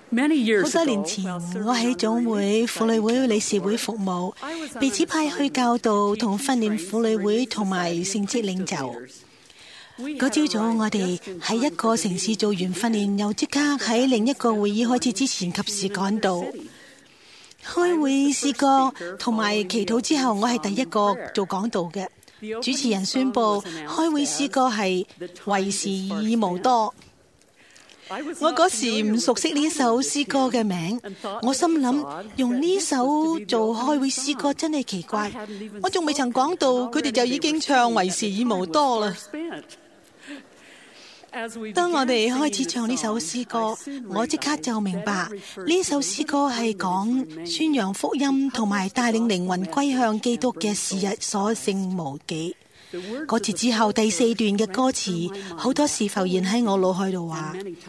好多年前，我喺總會婦女會理事會服務，被指派去教導同訓練婦女會同埋聖職領袖。嗰朝早，我哋喺一個城市做完訓練，又即刻喺另一個會議開始之前及時趕到。開會詩歌同埋祈禱之後，我係第一個做講道嘅。主持人宣布開會詩歌係為時已無多。我嗰時唔熟悉呢首詩歌嘅名，我心諗用呢首做開會詩歌真係奇怪。我仲未曾講到，佢哋就已經唱為時已無多啦。當我哋開始唱呢首詩歌，我即刻就明白呢首詩歌係講宣揚福音同埋帶領靈魂歸向基督嘅時日所剩無幾。嗰節之後第4段嘅歌詞，好多時浮現喺我腦海度話：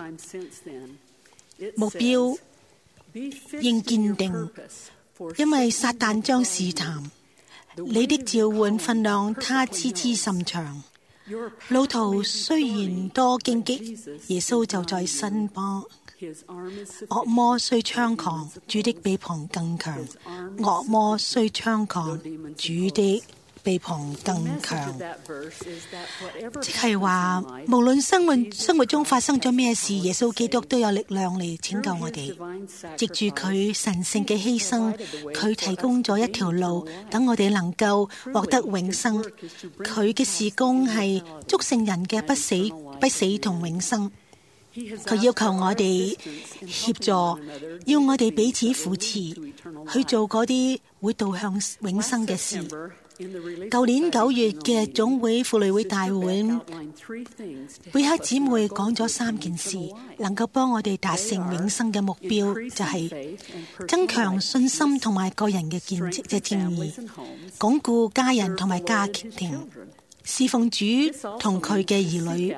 目標應堅定，因為撒旦將試探你的召喚分量，他知之甚長。路途雖然多荊棘，耶穌就在身旁。惡魔雖猖狂，主的臂膀更強。惡魔雖猖狂，主的臂膀更強。即係話，無論生活中發生咗咩事，耶穌基督都有力量嚟拯救我哋。藉住佢神聖嘅犧牲，佢提供咗一條路，等我哋能夠獲得永生。佢嘅事工係祝聖人嘅不死同永生。佢要求我哋協助，要我哋彼此扶持，去做嗰啲會導向永生嘅事。舊年9月嘅總會婦女會大會，貝克姊妹講咗3件事，能夠幫我哋達成永生嘅目標，就係增強信心同埋個人嘅正義，鞏固家人同埋家庭，侍奉主同佢嘅兒女。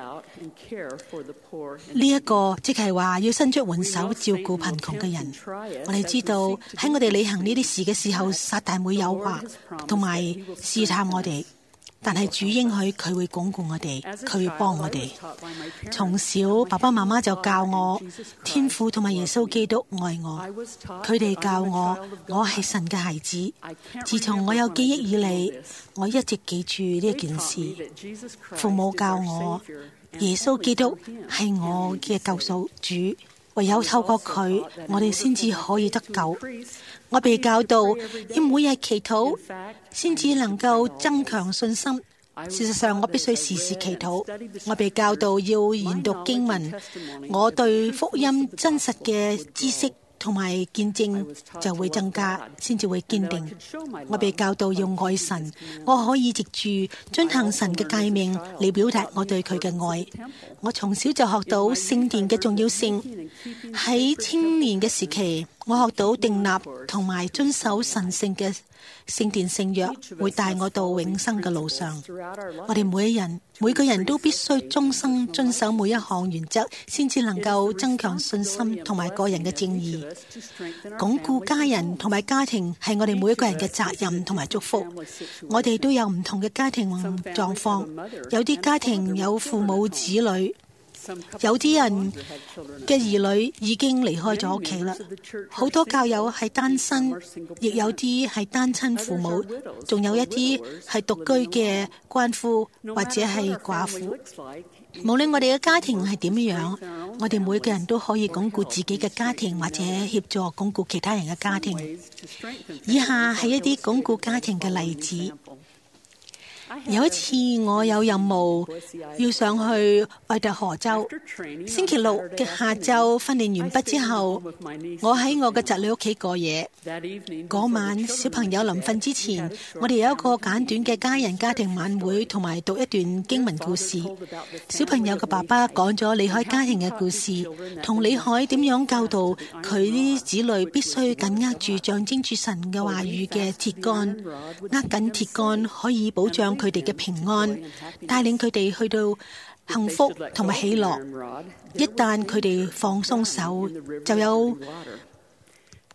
呢一個即係話要伸出援手照顧貧窮嘅人。我哋知道喺我哋履行呢啲事嘅時候，撒旦會誘惑同埋試探我哋，但係主應許佢會鞏固我哋，佢會幫我哋。從小爸爸媽媽就教我天父同埋耶穌基督愛我，佢哋教我係神嘅孩子。自從我有記憶以嚟，我一直記住呢件事。父母教我耶穌基督係我嘅救贖主，唯有透過佢，我哋先至可以得救。我被教導要每日祈禱，先至能夠增強信心。事實上，我必須時時祈禱。我被教導要研讀經文，我對福音真實嘅知識同埋見證就會增加，先至會堅定。我被教導要愛神，我可以藉住遵行神嘅誡命嚟表達我對佢嘅愛。我從小就學到聖殿嘅重要性。喺青年嘅時期，我學到訂立同埋遵守神聖嘅聖殿聖約，會帶我到永生嘅路上。我哋每個人都必須終生遵守每一項原則，先至能夠增強信心同埋個人嘅正義。鞏固家人同埋家庭係我哋每一個人嘅責任同埋祝福。我哋都有唔同嘅家庭狀況，有啲家庭有父母子女，有啲人嘅兒女已經離開咗屋企啦。好多教友係單身，亦有啲係單親父母，仲有一啲係獨居嘅鰥夫或者係寡婦。無論我哋嘅家庭係點樣，我哋每個人都可以鞏固自己嘅家庭，或者協助鞏固其他人嘅家庭。以下係一啲鞏固家庭嘅例子。有一次我有任務要上去愛達荷州，星期六嘅下晝訓練完畢之後，我喺我嘅侄女屋企過夜。嗰晚小朋友臨瞓之前，我哋有一個簡短嘅家庭晚會，同埋讀一段經文故事。小朋友嘅爸爸講咗李海家庭嘅故事，同李海點樣教導佢啲子女必須緊握住象徵住神嘅話語嘅鐵桿，握緊鐵桿可以保障佢哋嘅平安，帶領佢哋去到幸福同埋喜樂。一旦佢哋放鬆手，就有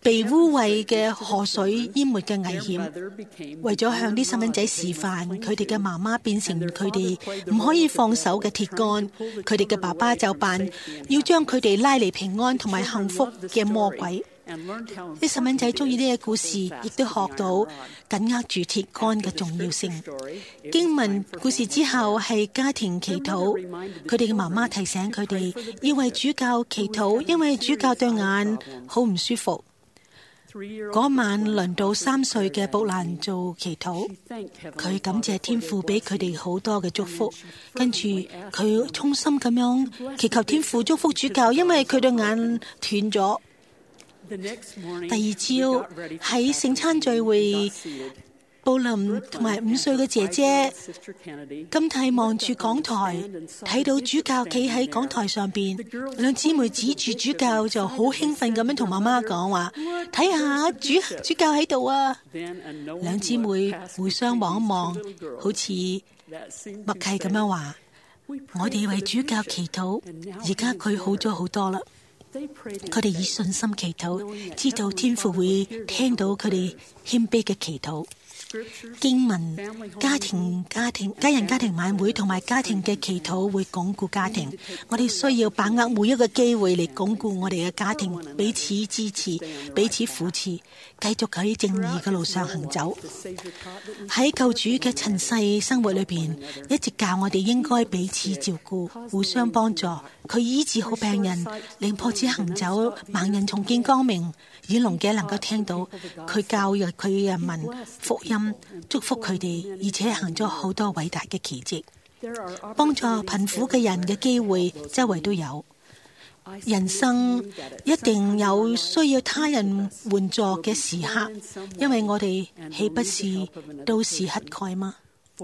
被污穢嘅河水淹沒嘅危險。為咗向啲細蚊仔示範，佢哋嘅媽媽變成佢哋唔可以放手嘅鐵桿，佢哋嘅爸爸就扮要將佢哋拉離平安同埋幸福嘅魔鬼。啲細蚊仔中意呢個故事，亦都學到緊握住鐵桿嘅重要性。經文故事之後係家庭祈禱，佢哋嘅媽媽提醒佢哋要為主教祈禱，因為主教對眼好唔舒服。嗰晚輪到3歲嘅布蘭做祈禱，佢感謝天父俾佢哋好多嘅祝福，跟住佢衷心咁樣祈求天父祝福主教，因為佢對眼斷咗。第二朝喺聖餐聚會，布林同埋5歲嘅姐姐金蒂望住講台，睇到主教企喺講台上邊，兩姊妹指住主教就好興奮咁樣同媽媽講話：睇下主教喺度啊！兩姊妹互相望一望，好似默契咁樣話：我哋為主教祈禱，而家佢好咗好多啦。佢哋以信心祈禱，知道天父會聽到佢哋謙卑嘅祈禱。經文、家人家庭晚會同埋家庭嘅祈禱會鞏固家庭。我哋需要把握每一個機會嚟鞏固我哋嘅家庭，彼此支持、彼此扶持，繼續喺正義嘅路上行走。喺救主嘅塵世生活裏邊，一直教我哋應該彼此照顧、互相幫助。佢醫治好病人，令破子行走，盲人重見光明，耳聾嘅能夠聽到。佢教育佢嘅人民福音，祝福佢哋，而且行咗好多偉大嘅奇蹟。幫助貧苦嘅人嘅機會周圍都有。人生一定有需要他人援助嘅時刻，因為我哋豈不是都是乞丐嗎？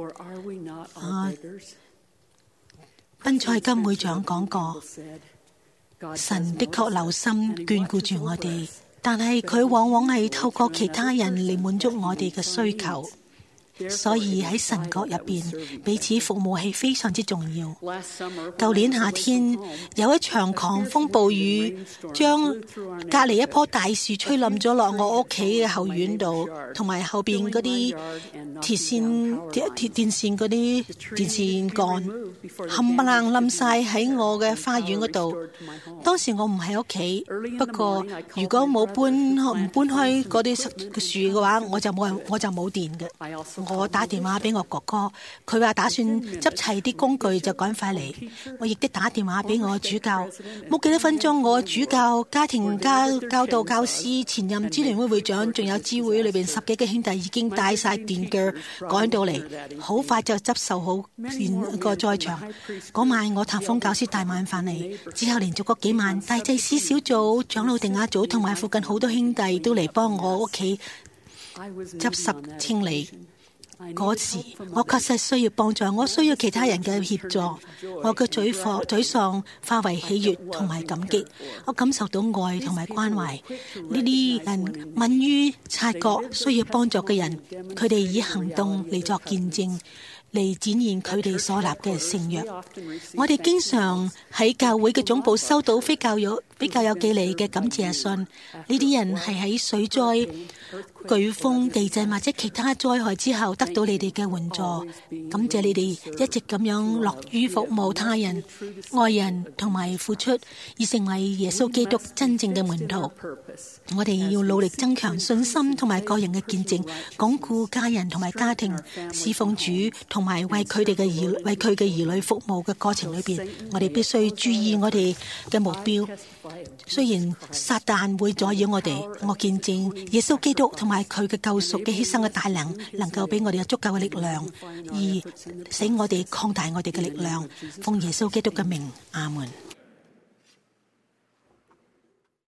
賓蔡金會長講過，神的確留心眷顧住我哋，但係佢往往係透過其他人嚟滿足我哋嘅需求。所以喺神國入邊，彼此服務係非常之重要。舊年夏天有一場狂風暴雨，將隔離一棵大樹吹冧咗落我屋企嘅後院度，同埋後邊嗰啲電線嗰啲電線桿冚唪唥冧晒喺我嘅花園嗰度。當時我唔喺屋企，不過如果唔搬開嗰啲樹嘅話，我就冇電嘅。我打電話俾我哥哥，佢話打算執齊啲工具就趕快嚟。我亦都打電話俾我主教，冇幾多分鐘，我主教、家庭教導教師、前任支聯會會長，仲有支會裏邊10幾個兄弟已經帶晒電鋸趕到嚟，好快就執受好個在場。嗰晚我探訪教師大晚飯嚟，之後連續嗰幾晚大祭司小組、長老定亞組同埋附近好多兄弟都嚟幫我屋企執拾清理。嗰時我確實需要幫助，我需要其他人嘅協助。我嘅沮喪化為喜悅同埋感激，我感受到愛同埋關懷。呢啲人敏於察覺需要幫助嘅人，佢哋以行動嚟作見證，嚟展現佢哋所立嘅聖約。我哋經常喺教會嘅總部收到比較有寄嚟嘅感謝信。呢啲人係喺水災、颶風、地震或者其他災害之後得到你哋嘅援助，感謝你哋一直咁樣樂於服務他人、愛人同埋付出，而成為耶穌基督真正嘅門徒。我哋要努力增強信心同埋個人嘅見證，鞏固家人同埋家庭，侍奉主同埋為佢嘅兒女服務嘅過程裏邊，我哋必須注意我哋嘅目標。雖然撒旦會阻擾我哋，我見證耶穌基督同埋佢嘅救贖嘅犧牲嘅大能，能夠俾我哋有足夠嘅力量，而使我哋擴大我哋嘅力量。奉耶穌基督嘅名，阿門。